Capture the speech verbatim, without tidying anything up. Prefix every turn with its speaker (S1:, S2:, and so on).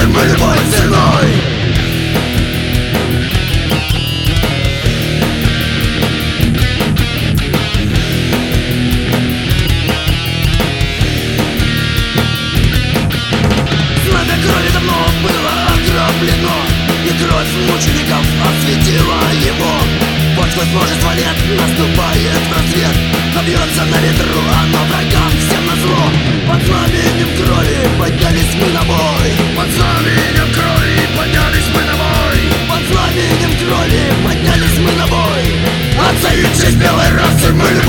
S1: хотим мы любой ценой. Знамя крови давно было окроплено, и кровь мучеников осветила его. Вот сквозь множество лет наступает рассвет, но бьется на ветру оно врагам всем назло. Под знаменем крови поднялись мы на бой.
S2: Под знаменем крови поднялись мы на бой.
S1: Под знаменем крови поднялись мы на бой.
S2: Отстоит честь белой расы мы